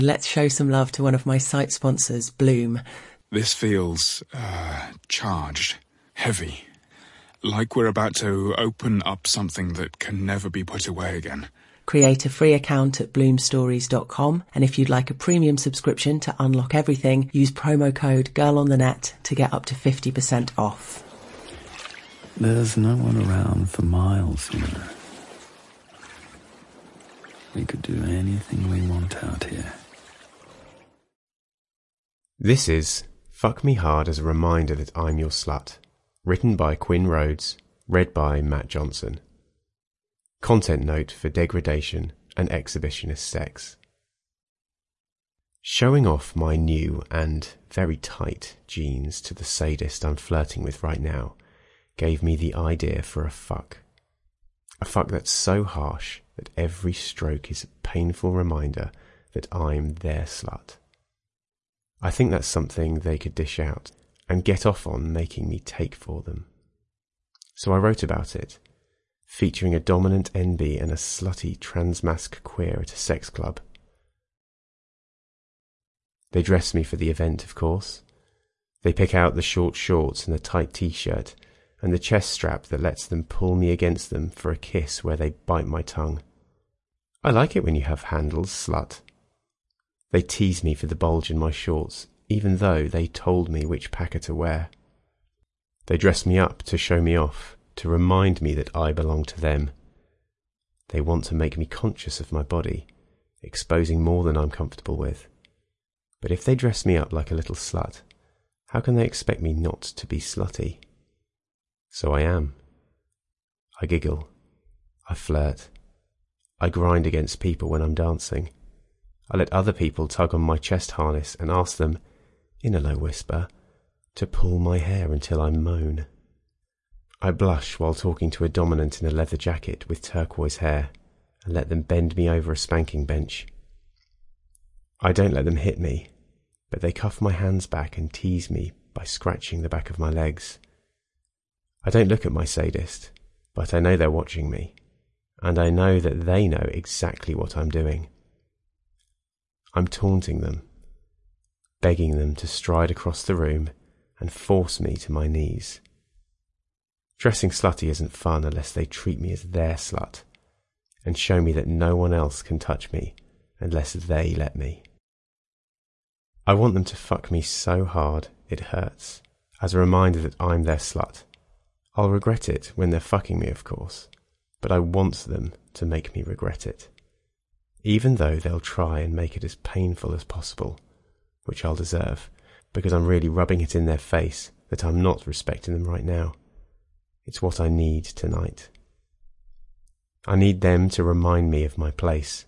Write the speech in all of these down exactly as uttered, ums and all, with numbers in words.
Let's show some love to one of my site sponsors, Bloom. This feels, uh, charged, heavy. Like we're about to open up something that can never be put away again. Create a free account at bloom stories dot com, and if you'd like a premium subscription to unlock everything, use promo code GIRLONTHENET to get up to fifty percent off. There's no one around for miles, you know. We could do anything we want out here. This is Fuck Me Hard as a Reminder That I'm Your Slut, written by Quinn Rhodes, read by Matt Johnson. Content note for degradation and exhibitionist sex. Showing off my new and very tight jeans to the sadist I'm flirting with right now gave me the idea for a fuck. A fuck that's so harsh that every stroke is a painful reminder that I'm their slut. I think that's something they could dish out and get off on making me take for them. So I wrote about it, featuring a dominant N B and a slutty transmasc queer at a sex club. They dress me for the event, of course. They pick out the short shorts and the tight t-shirt and the chest strap that lets them pull me against them for a kiss where they bite my tongue. I like it when you have handles, slut. They tease me for the bulge in my shorts, even though they told me which packer to wear. They dress me up to show me off, to remind me that I belong to them. They want to make me conscious of my body, exposing more than I'm comfortable with. But if they dress me up like a little slut, how can they expect me not to be slutty? So I am. I giggle. I flirt. I grind against people when I'm dancing. I let other people tug on my chest harness and ask them, in a low whisper, to pull my hair until I moan. I blush while talking to a dominant in a leather jacket with turquoise hair and let them bend me over a spanking bench. I don't let them hit me, but they cuff my hands back and tease me by scratching the back of my legs. I don't look at my sadist, but I know they're watching me, and I know that they know exactly what I'm doing. I'm taunting them, begging them to stride across the room and force me to my knees. Dressing slutty isn't fun unless they treat me as their slut and show me that no one else can touch me unless they let me. I want them to fuck me so hard it hurts, as a reminder that I'm their slut. I'll regret it when they're fucking me, of course, but I want them to make me regret it. Even though they'll try and make it as painful as possible, which I'll deserve, because I'm really rubbing it in their face that I'm not respecting them right now. It's what I need tonight. I need them to remind me of my place.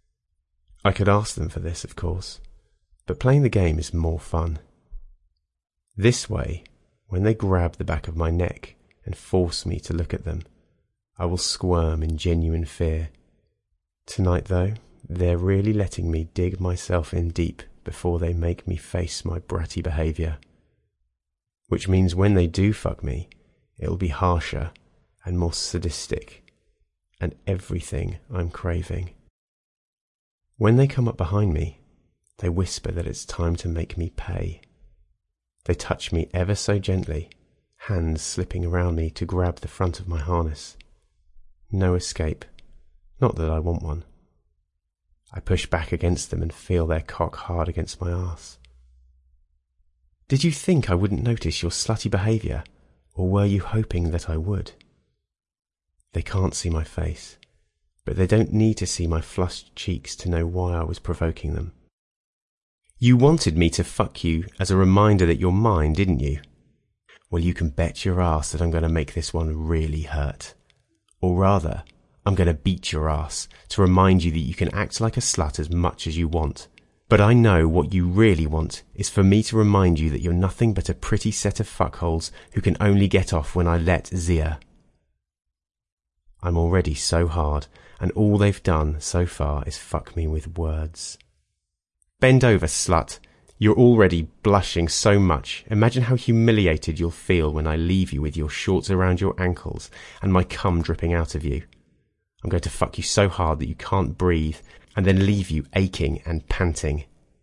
I could ask them for this, of course, but playing the game is more fun. This way, when they grab the back of my neck and force me to look at them, I will squirm in genuine fear. Tonight, though, they're really letting me dig myself in deep before they make me face my bratty behaviour. Which means when they do fuck me, it'll be harsher and more sadistic, and everything I'm craving. When they come up behind me, they whisper that it's time to make me pay. They touch me ever so gently, hands slipping around me to grab the front of my harness. No escape. Not that I want one. I push back against them and feel their cock hard against my arse. Did you think I wouldn't notice your slutty behaviour, or were you hoping that I would? They can't see my face, but they don't need to see my flushed cheeks to know why I was provoking them. You wanted me to fuck you as a reminder that you're mine, didn't you? Well, you can bet your ass that I'm going to make this one really hurt. Or rather, I'm going to beat your ass to remind you that you can act like a slut as much as you want. But I know what you really want is for me to remind you that you're nothing but a pretty set of fuckholes who can only get off when I let Zia. I'm already so hard, and all they've done so far is fuck me with words. Bend over, slut. You're already blushing so much. Imagine how humiliated you'll feel when I leave you with your shorts around your ankles and my cum dripping out of you. I'm going to fuck you so hard that you can't breathe, and then leave you aching and panting.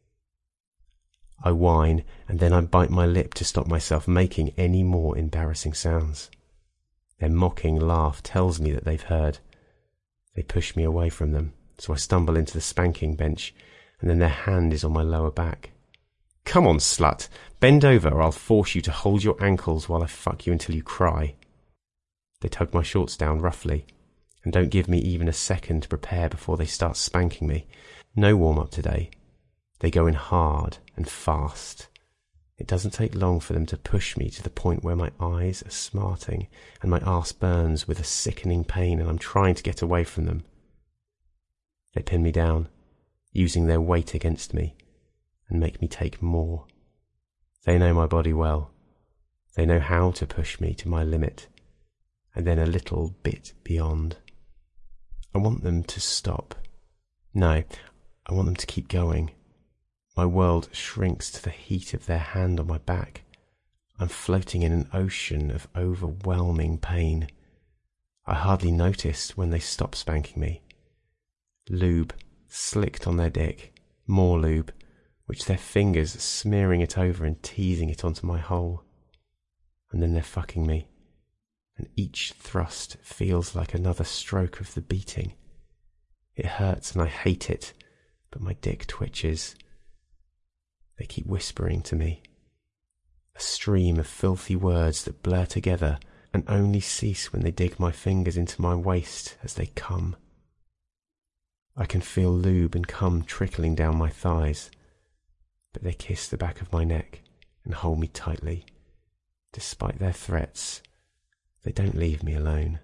I whine, and then I bite my lip to stop myself making any more embarrassing sounds. Their mocking laugh tells me that they've heard. They push me away from them, so I stumble into the spanking bench, and then their hand is on my lower back. "Come on, slut, bend over or I'll force you to hold your ankles while I fuck you until you cry." They tug my shorts down roughly, and don't give me even a second to prepare before they start spanking me. No warm-up today. They go in hard and fast. It doesn't take long for them to push me to the point where my eyes are smarting and my arse burns with a sickening pain, and I'm trying to get away from them. They pin me down, using their weight against me, and make me take more. They know my body well. They know how to push me to my limit, and then a little bit beyond. I want them to stop. No, I want them to keep going. My world shrinks to the heat of their hand on my back. I'm floating in an ocean of overwhelming pain. I hardly noticed when they stopped spanking me. Lube slicked on their dick, more lube, which their fingers smearing it over and teasing it onto my hole. And then they're fucking me, and each thrust feels like another stroke of the beating. It hurts and I hate it, but my dick twitches. They keep whispering to me, a stream of filthy words that blur together and only cease when they dig my fingers into my waist as they come. I can feel lube and cum trickling down my thighs, but they kiss the back of my neck and hold me tightly. Despite their threats, they don't leave me alone.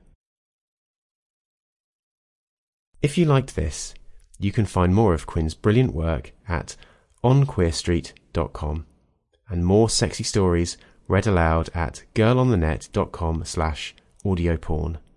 If you liked this, you can find more of Quinn's brilliant work at on queer street dot com and more sexy stories read aloud at girl on the net dot com slash audio porn.